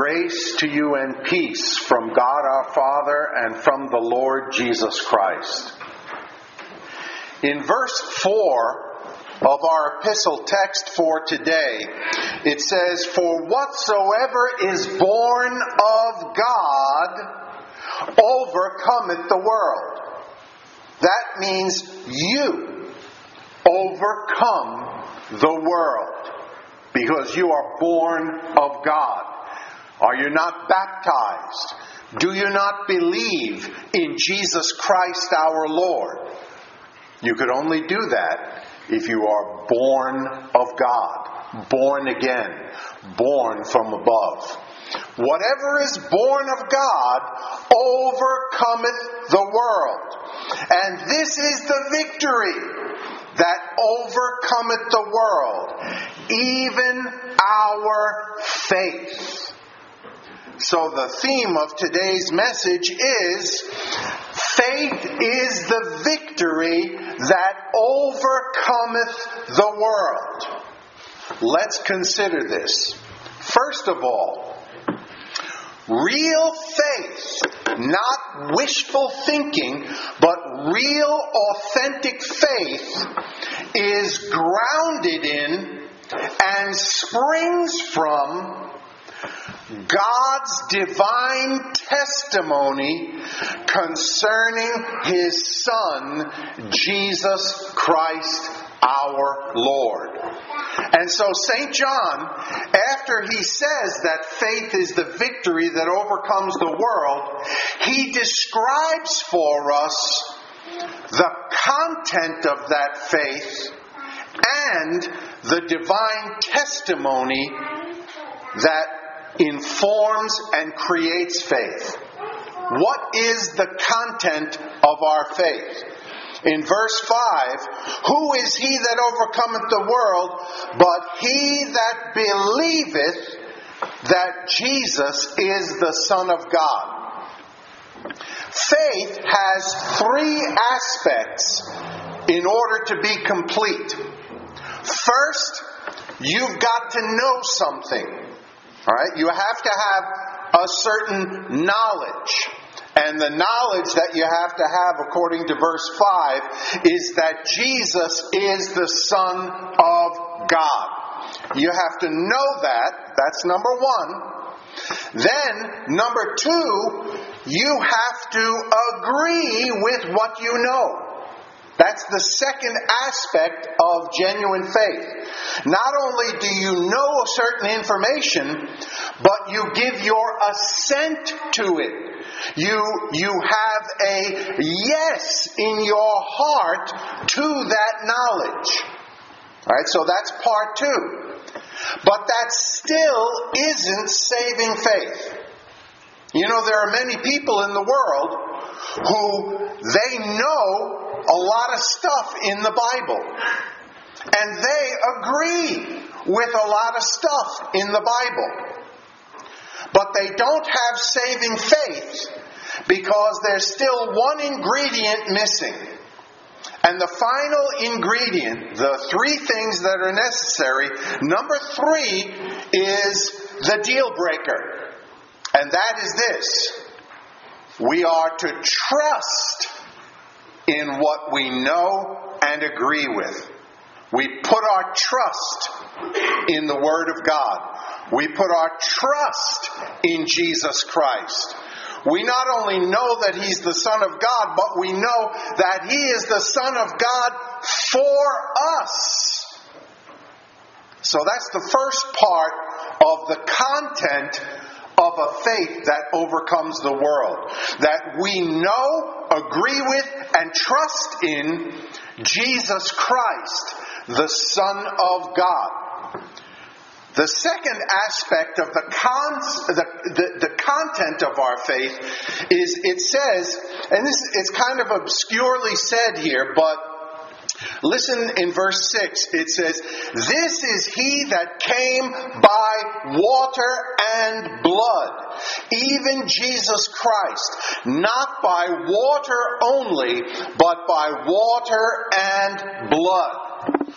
Grace to you and peace from God our Father and from the Lord Jesus Christ. In verse 4 of our epistle text for today, it says, "For whatsoever is born of God overcometh the world." That means you overcome the world because you are born of God. Are you not baptized? Do you not believe in Jesus Christ our Lord? You could only do that if you are born of God, born again, born from above. Whatever is born of God overcometh the world. And this is the victory that overcometh the world, even our faith. So the theme of today's message is, faith is the victory that overcometh the world. Let's consider this. First of all, real faith, not wishful thinking, but real authentic faith is grounded in and springs from God's divine testimony concerning His Son, Jesus Christ our Lord. And so St. John, after he says that faith is the victory that overcomes the world, he describes for us the content of that faith and the divine testimony that informs and creates faith. What is the content of our faith? In verse 5, "Who is he that overcometh the world, but he that believeth that Jesus is the Son of God?" Faith has three aspects in order to be complete. First, you've got to know something. All right? You have to have a certain knowledge. And the knowledge that you have to have, according to verse 5, is that Jesus is the Son of God. You have to know that. That's number one. Then, number two, you have to agree with what you know. That's the second aspect of genuine faith. Not only do you know certain information, but you give your assent to it. You have a yes in your heart to that knowledge. All right, so that's part two. But that still isn't saving faith. You know, there are many people in the world who they know a lot of stuff in the Bible. And they agree with a lot of stuff in the Bible. But they don't have saving faith because there's still one ingredient missing. And the final ingredient, the three things that are necessary, number 3 is the deal breaker. And that is this: we are to trust in what we know and agree with. We put our trust in the Word of God. We put our trust in Jesus Christ. We not only know that He's the Son of God, but we know that He is the Son of God for us. So that's the first part of the content of a faith that overcomes the world. That we know, agree with, and trust in Jesus Christ, the Son of God. The second aspect of the content of our faith is, it says, and it's kind of obscurely said here, but listen in verse 6. It says, "This is He that came by water and blood, even Jesus Christ, not by water only, but by water and blood."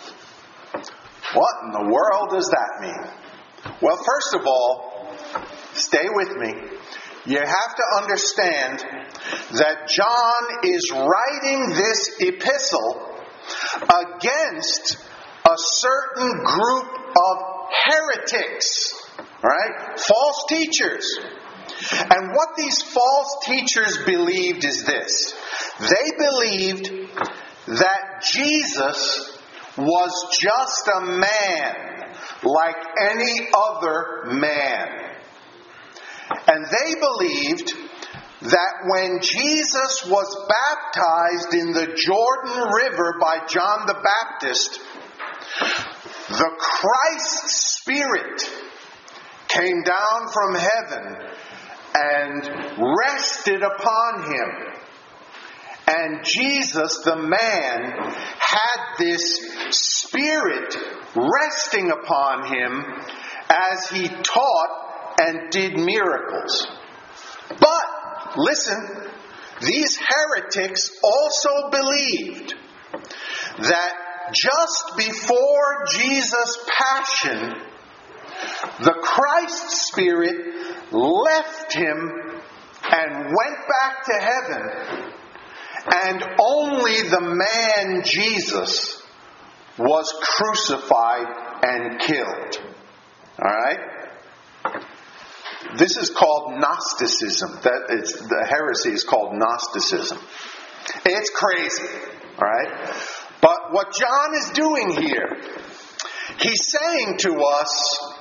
What in the world does that mean? Well, first of all, stay with me. You have to understand that John is writing this epistle against a certain group of heretics, right? False teachers. And what these false teachers believed is this. They believed that Jesus was just a man like any other man. And they believed that when Jesus was baptized in the Jordan River by John the Baptist, the Christ Spirit came down from heaven and rested upon him. And Jesus, the man, had this Spirit resting upon him as he taught and did miracles. But, listen, these heretics also believed that just before Jesus' passion, the Christ Spirit left him and went back to heaven, and only the man Jesus was crucified and killed. Alright? This is called Gnosticism. The heresy is called Gnosticism. It's crazy. Alright? But what John is doing here, he's saying to us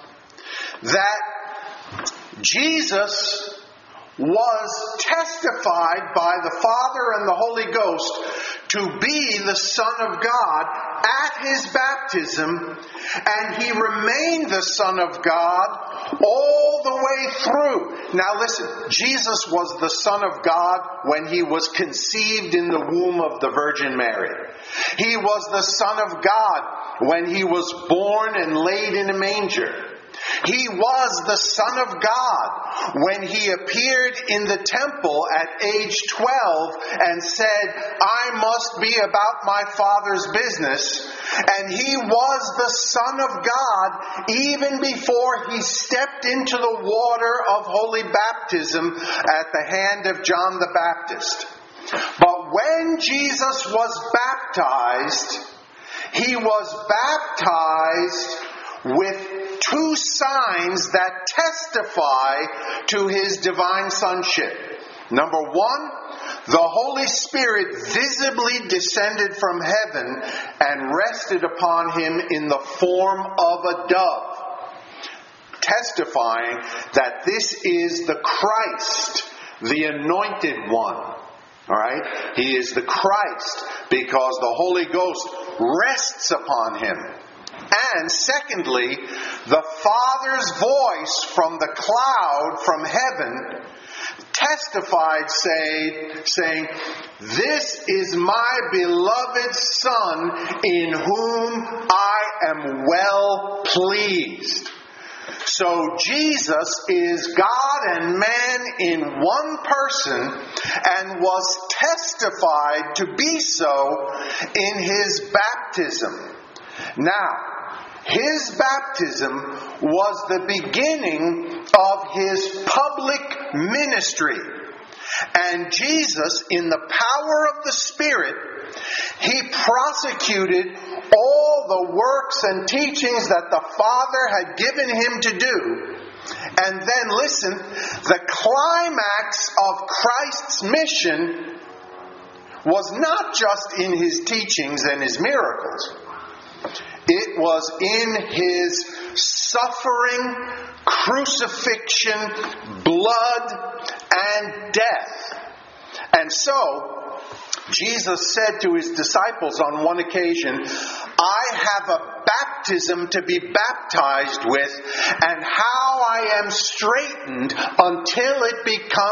that Jesus was testified by the Father and the Holy Ghost to be the Son of God at his baptism, and he remained the Son of God all the way through. Now listen, Jesus was the Son of God when he was conceived in the womb of the Virgin Mary. He was the Son of God when he was born and laid in a manger. He was the Son of God when he appeared in the temple at age 12 and said, "I must be about my Father's business." And he was the Son of God even before he stepped into the water of holy baptism at the hand of John the Baptist. But when Jesus was baptized, he was baptized with two signs that testify to his divine sonship. Number one, the Holy Spirit visibly descended from heaven and rested upon him in the form of a dove, testifying that this is the Christ, the anointed one. Alright? He is the Christ because the Holy Ghost rests upon him. And secondly, the Father's voice from the cloud from heaven testified, saying, "This is my beloved Son, in whom I am well pleased." So Jesus is God and man in one person, and was testified to be so in his baptism. Now, his baptism was the beginning of his public ministry. And Jesus, in the power of the Spirit, he prosecuted all the works and teachings that the Father had given him to do. And then, listen, the climax of Christ's mission was not just in his teachings and his miracles. It was in his suffering, crucifixion, blood, and death. And so, Jesus said to his disciples on one occasion, "I have a baptism to be baptized with, and how I am straitened until it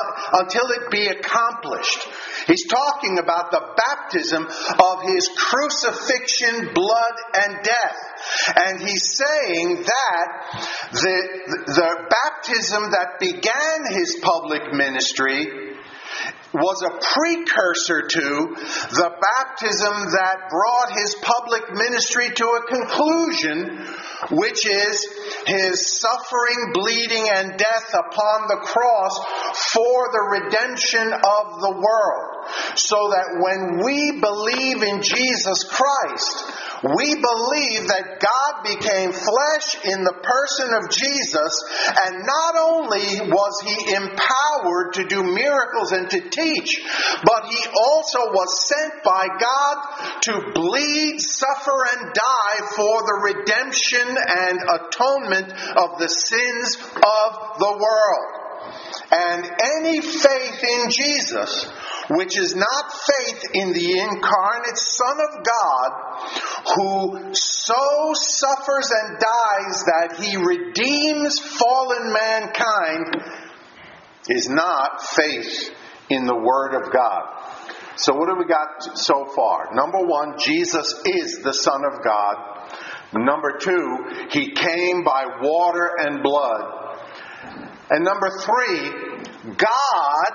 be accomplished." He's talking about the baptism of his crucifixion, blood, and death. And he's saying that the baptism that began his public ministry was a precursor to the baptism that brought his public ministry to a conclusion, which is his suffering, bleeding, and death upon the cross for the redemption of the world. So that when we believe in Jesus Christ, we believe that God became flesh in the person of Jesus, and not only was he empowered to do miracles and to teach, but he also was sent by God to bleed, suffer, and die for the redemption and atonement of the sins of the world. And any faith in Jesus, which is not faith in the incarnate Son of God, who so suffers and dies that he redeems fallen mankind, is not faith in the Word of God. So what have we got so far? Number one, Jesus is the Son of God. Number two, he came by water and blood. And number three, God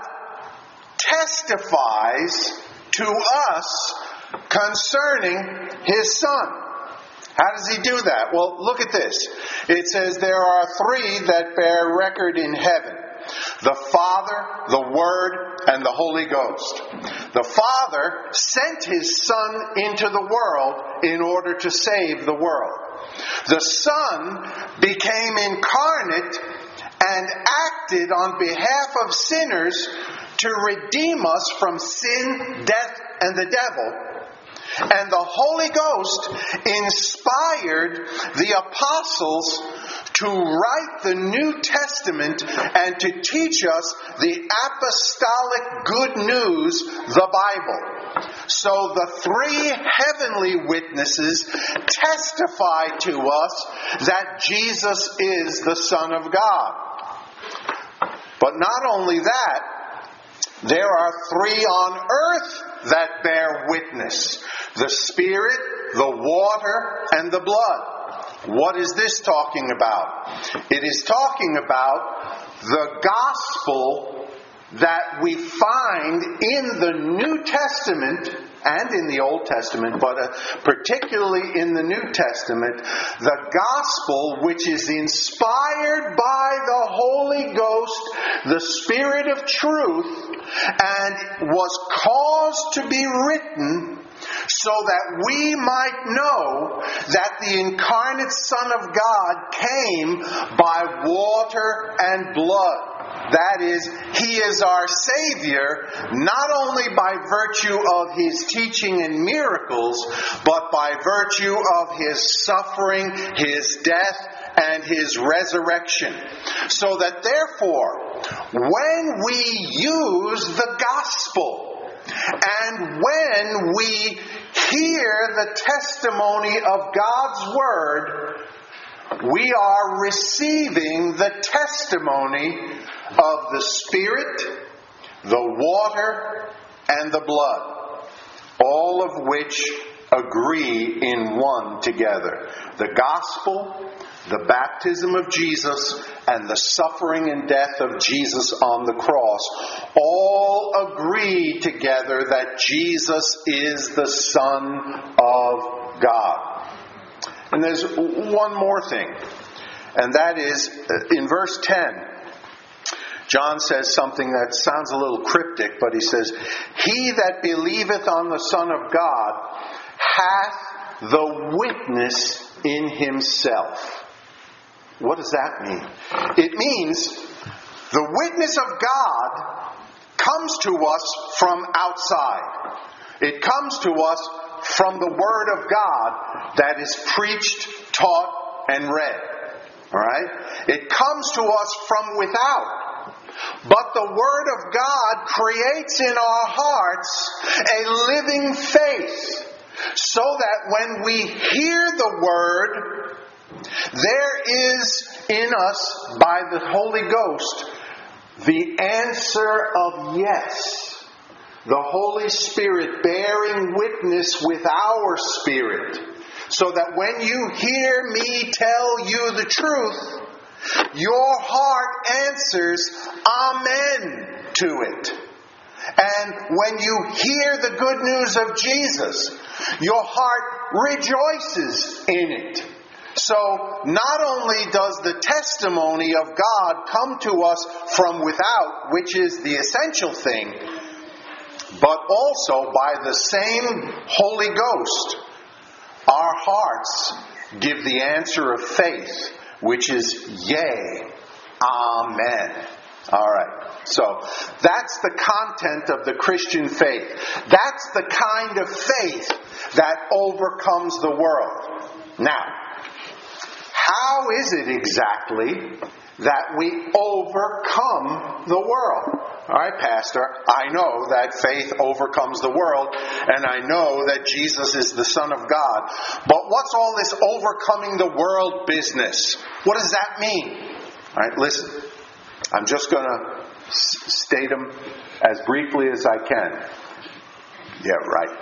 testifies to us concerning his Son. How does he do that? Well, look at this. It says there are three that bear record in heaven: the Father, the Word, and the Holy Ghost. The Father sent his Son into the world in order to save the world. The Son became incarnate and acted on behalf of sinners to redeem us from sin, death, and the devil. And the Holy Ghost inspired the apostles to write the New Testament and to teach us the apostolic good news, the Bible. So the three heavenly witnesses testify to us that Jesus is the Son of God. But not only that, there are three on earth that bear witness: the Spirit, the water, and the blood. What is this talking about? It is talking about the gospel that we find in the New Testament and in the Old Testament, but particularly in the New Testament, the gospel which is inspired by the Holy Ghost, the Spirit of truth, and was caused to be written so that we might know that the incarnate Son of God came by water and blood. That is, he is our Savior, not only by virtue of his teaching and miracles, but by virtue of his suffering, his death, and his resurrection. So that therefore, when we use the gospel, and when we hear the testimony of God's Word, we are receiving the testimony of the Spirit, the water, and the blood, all of which agree in one together. The gospel, the baptism of Jesus, and the suffering and death of Jesus on the cross all agree together that Jesus is the Son of God. And there's one more thing, and that is in verse 10. John says something that sounds a little cryptic, but he says, "He that believeth on the Son of God hath the witness in himself." What does that mean? It means the witness of God comes to us from outside. It comes to us from the Word of God that is preached, taught, and read. All right? It comes to us from without. But the Word of God creates in our hearts a living faith, so that when we hear the Word, there is in us, by the Holy Ghost, the answer of yes. The Holy Spirit bearing witness with our spirit, so that when you hear me tell you the truth, your heart answers amen to it. And when you hear the good news of Jesus, your heart rejoices in it. So, not only does the testimony of God come to us from without, which is the essential thing, but also by the same Holy Ghost, our hearts give the answer of faith, which is yea, amen. All right. So, that's the content of the Christian faith. That's the kind of faith that overcomes the world. Now, how is it exactly that we overcome the world? All right, Pastor, I know that faith overcomes the world, and I know that Jesus is the Son of God. But what's all this overcoming the world business? What does that mean? All right, listen. I'm just going to state them as briefly as I can. Yeah, right.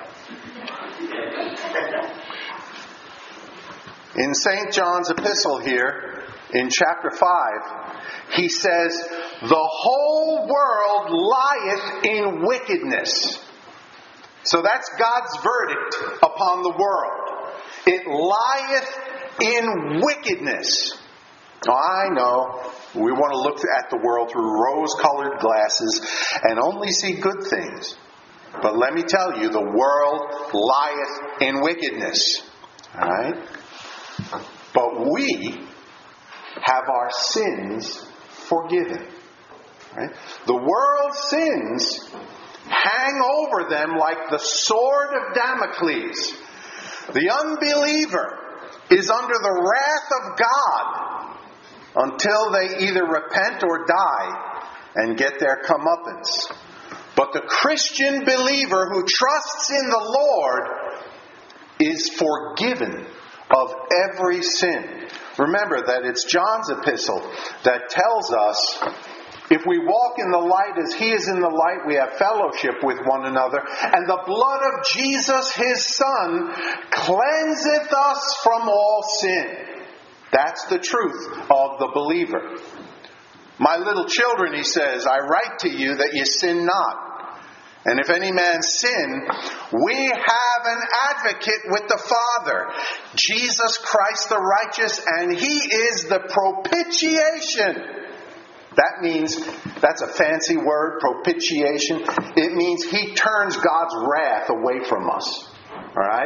In St. John's epistle here, in chapter 5, he says, "The whole world lieth in wickedness." So that's God's verdict upon the world. It lieth in wickedness. Now, I know we want to look at the world through rose-colored glasses and only see good things. But let me tell you, the world lieth in wickedness. All right? But we have our sins forgiven. Right? The world's sins hang over them like the sword of Damocles. The unbeliever is under the wrath of God until they either repent or die and get their comeuppance. But the Christian believer who trusts in the Lord is forgiven of every sin. Remember that it's John's epistle that tells us, if we walk in the light as He is in the light, we have fellowship with one another, and the blood of Jesus, His Son, cleanseth us from all sin. That's the truth of the believer. My little children, he says, I write to you that you sin not. And if any man sin, we have an advocate with the Father, Jesus Christ the righteous, and He is the propitiation. That means, that's a fancy word, propitiation. It means He turns God's wrath away from us. All right?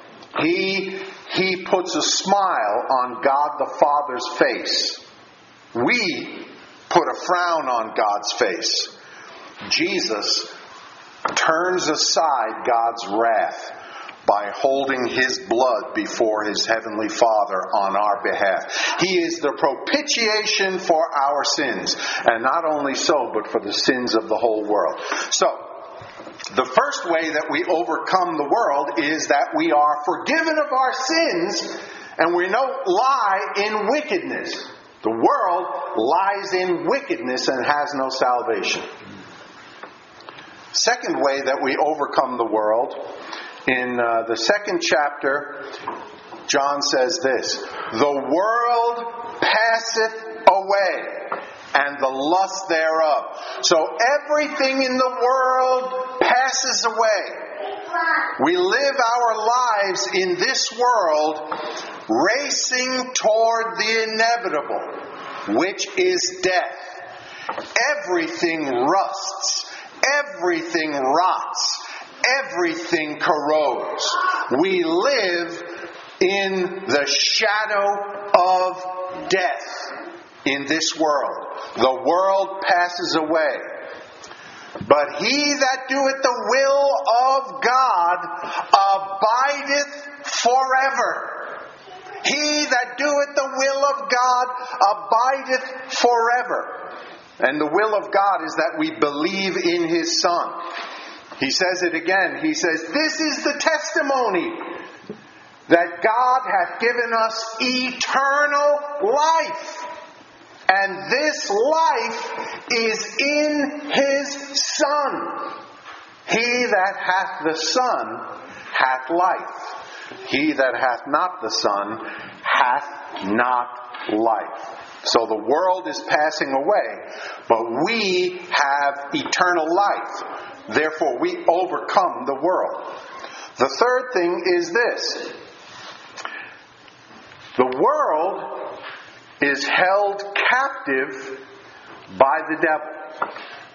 He puts a smile on God the Father's face. We put a frown on God's face. Jesus turns aside God's wrath by holding His blood before His Heavenly Father on our behalf. He is the propitiation for our sins. And not only so, but for the sins of the whole world. So, the first way that we overcome the world is that we are forgiven of our sins and we don't lie in wickedness. The world lies in wickedness and has no salvation. Second way that we overcome the world, in the second chapter, John says this, "The world passeth away, and the lust thereof." So everything in the world passes away. We live our lives in this world racing toward the inevitable, which is death. Everything rusts. Everything rots. Everything corrodes. We live in the shadow of death in this world. The world passes away. But he that doeth the will of God abideth forever. He that doeth the will of God abideth forever. And the will of God is that we believe in His Son. He says it again. He says, "This is the testimony that God hath given us eternal life. And this life is in His Son. He that hath the Son hath life. He that hath not the Son hath not life." So the world is passing away, but we have eternal life. Therefore, we overcome the world. The third thing is this. The world is held captive by the devil.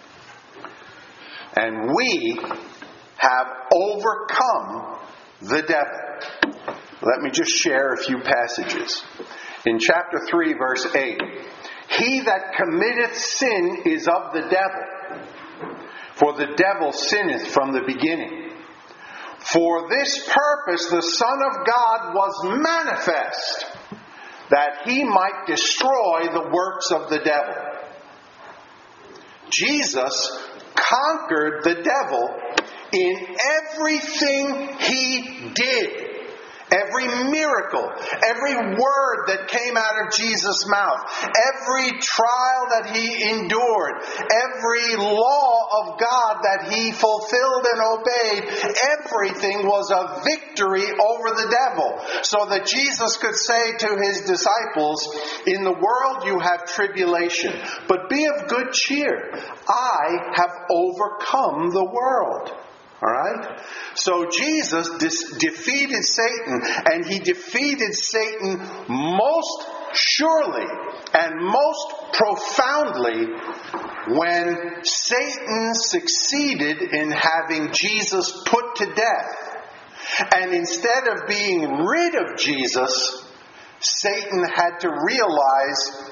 And we have overcome the devil. Let me just share a few passages. In chapter 3, verse 8, he that committeth sin is of the devil, for the devil sinneth from the beginning. For this purpose the Son of God was manifest, that he might destroy the works of the devil. Jesus conquered the devil in everything he did. Every miracle, every word that came out of Jesus' mouth, every trial that he endured, every law of God that he fulfilled and obeyed, everything was a victory over the devil. So that Jesus could say to his disciples, in the world you have tribulation, but be of good cheer. I have overcome the world. Alright? So Jesus defeated Satan, and he defeated Satan most surely and most profoundly when Satan succeeded in having Jesus put to death. And instead of being rid of Jesus, Satan had to realize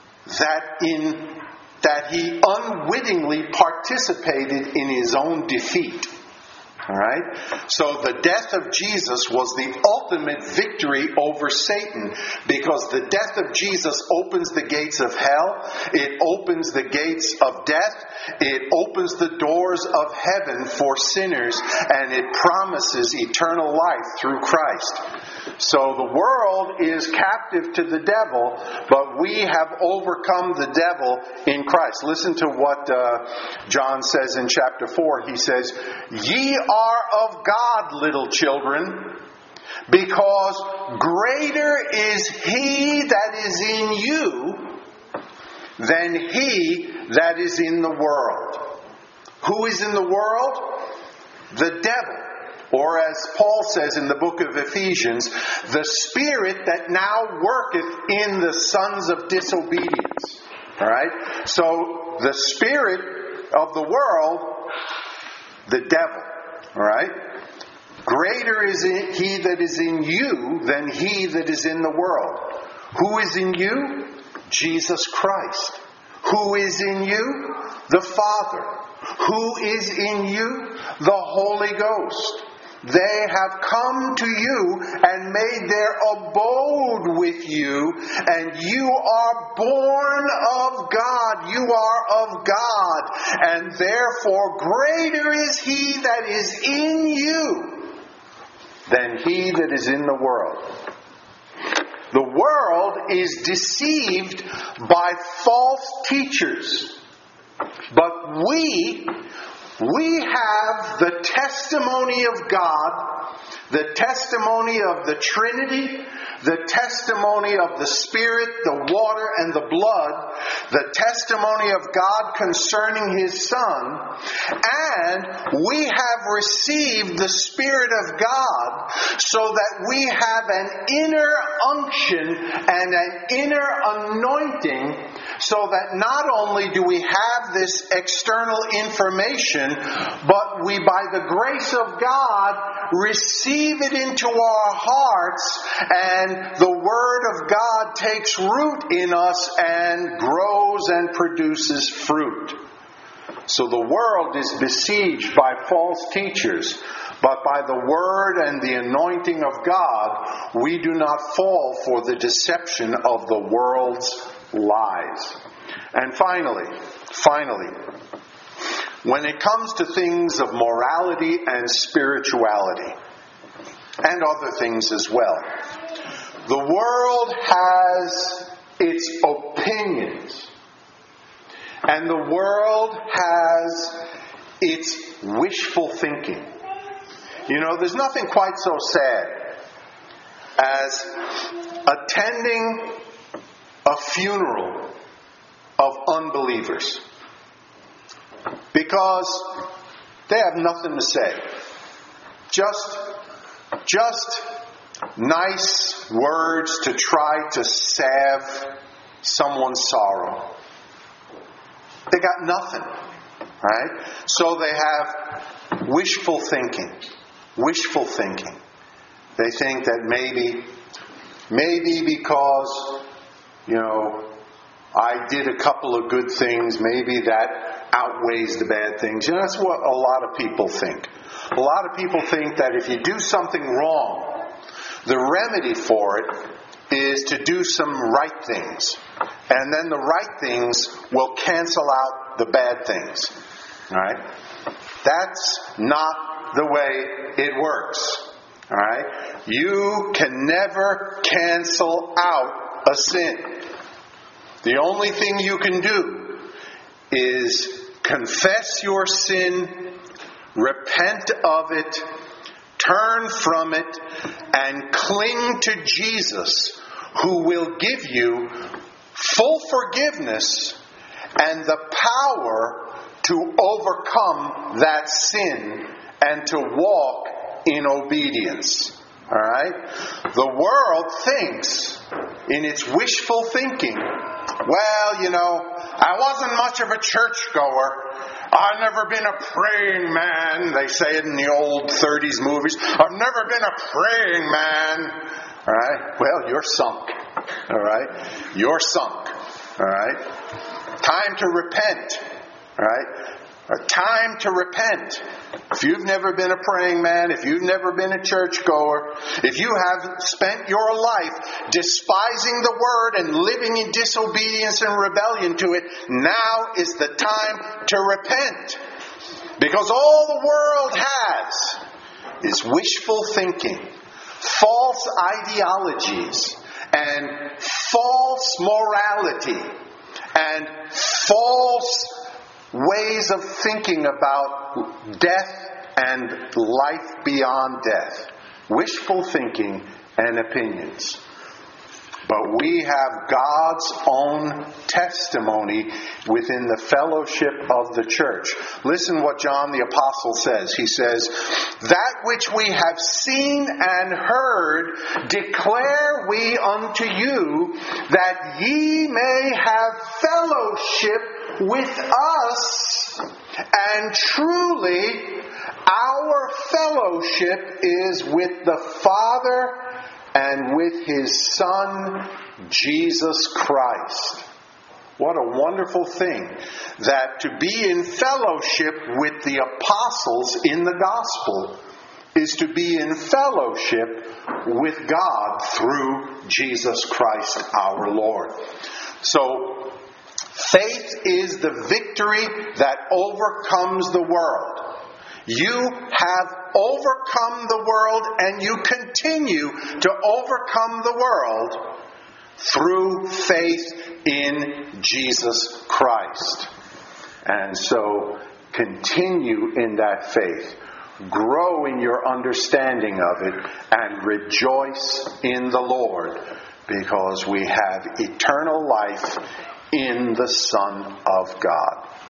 that he unwittingly participated in his own defeat. Alright? So the death of Jesus was the ultimate victory over Satan, because the death of Jesus opens the gates of hell, it opens the gates of death, it opens the doors of heaven for sinners, and it promises eternal life through Christ. So the world is captive to the devil, but we have overcome the devil in Christ. Listen to what John says in chapter 4. He says, "Ye are of God, little children, because greater is He that is in you than he that is in the world." Who is in the world? The devil. Or as Paul says in the book of Ephesians, the spirit that now worketh in the sons of disobedience. Alright? So the spirit of the world, the devil. Alright? Greater is he that is in you than he that is in the world. Who is in you? Jesus Christ. Who is in you? The Father. Who is in you? The Holy Ghost. They have come to you and made their abode with you, and you are born of God. You are of God, and therefore greater is He that is in you than he that is in the world. The world is deceived by false teachers, but we have the testimony of God, the testimony of the Trinity, the testimony of the Spirit, the water, and the blood, the testimony of God concerning His Son, and we have received the Spirit of God so that we have an inner unction and an inner anointing, so that not only do we have this external information, but we, by the grace of God, receive it into our hearts, and the Word of God takes root in us and grows and produces fruit. So the world is besieged by false teachers, but by the Word and the anointing of God, we do not fall for the deception of the world's lies. And finally, when it comes to things of morality and spirituality, and other things as well, the world has its opinions, and the world has its wishful thinking. You know, there's nothing quite so sad as attending a funeral of unbelievers, because They have nothing to say. Just nice words to try to salve someone's sorrow. They got nothing, right? So they have wishful thinking. Wishful thinking. They think that maybe because, I did a couple of good things, maybe that outweighs the bad things. That's what a lot of people think. A lot of people think that if you do something wrong, the remedy for it is to do some right things. And then the right things will cancel out the bad things. Right? That's not the way it works. Alright? You can never cancel out a sin. The only thing you can do is confess your sin, repent of it, turn from it, and cling to Jesus, who will give you full forgiveness and the power to overcome that sin and to walk in obedience. Alright? The world thinks, in its wishful thinking, I wasn't much of a churchgoer. I've never been a praying man. They say it in the old 30s movies. I've never been a praying man. Alright? Well, you're sunk. Alright? You're sunk. Alright? Time to repent. Alright? Time to repent. If you've never been a praying man, if you've never been a churchgoer, if you have spent your life despising the word and living in disobedience and rebellion to it, now is the time to repent. Because all the world has is wishful thinking, false ideologies, and false morality, and false ways of thinking about death and life beyond death. Wishful thinking and opinions. But we have God's own testimony within the fellowship of the church. Listen what John the Apostle says. He says, "That which we have seen and heard declare we unto you, that ye may have fellowship with us. And truly, our fellowship is with the Father and with His Son, Jesus Christ." What a wonderful thing that to be in fellowship with the apostles in the gospel is to be in fellowship with God through Jesus Christ our Lord. So, faith is the victory that overcomes the world. You have overcome the world, and you continue to overcome the world through faith in Jesus Christ. And so, continue in that faith. Grow in your understanding of it, and rejoice in the Lord, because we have eternal life in the Son of God.